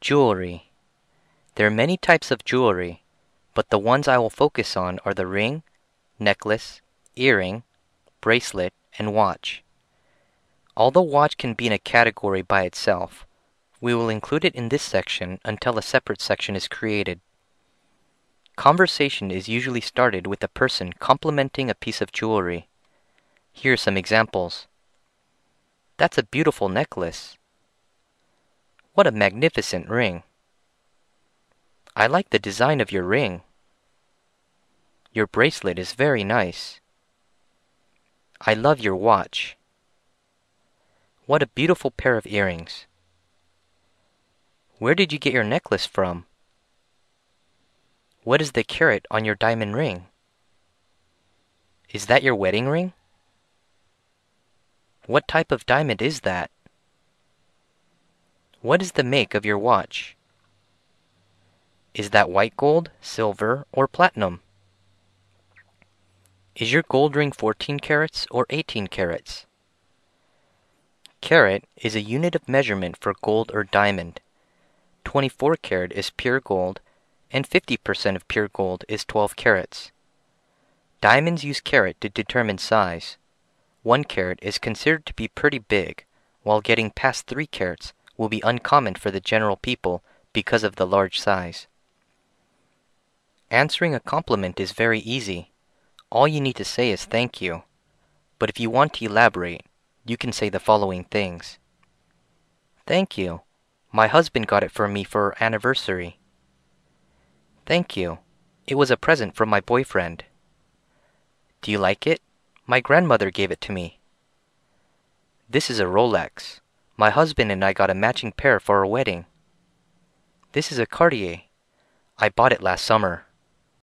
Jewelry. There are many types of jewelry, but the ones I will focus on are the ring, necklace, earring, bracelet, and watch. Although watch can be in a category by itself, we will include it in this section until a separate section is created. Conversation is usually started with a person complimenting a piece of jewelry. Here are some examples. That's a beautiful necklace. What a magnificent ring. I like the design of your ring. Your bracelet is very nice. I love your watch. What a beautiful pair of earrings. Where did you get your necklace from? What is the carat on your diamond ring? Is that your wedding ring? What type of diamond is that? What is the make of your watch? Is that white gold, silver, or platinum? Is your gold ring 14 carats or 18 carats? Carat is a unit of measurement for gold or diamond. 24 carat is pure gold, and 50% of pure gold is 12 carats. Diamonds use carat to determine size. 1 carat is considered to be pretty big, while getting past 3 carats will be uncommon for the general people because of the large size. Answering a compliment is very easy. All you need to say is thank you. But if you want to elaborate, you can say the following things. Thank you. My husband got it for me for our anniversary. Thank you. It was a present from my boyfriend. Do you like it? My grandmother gave it to me. This is a Rolex. My husband and I got a matching pair for our wedding. This is a Cartier. I bought it last summer.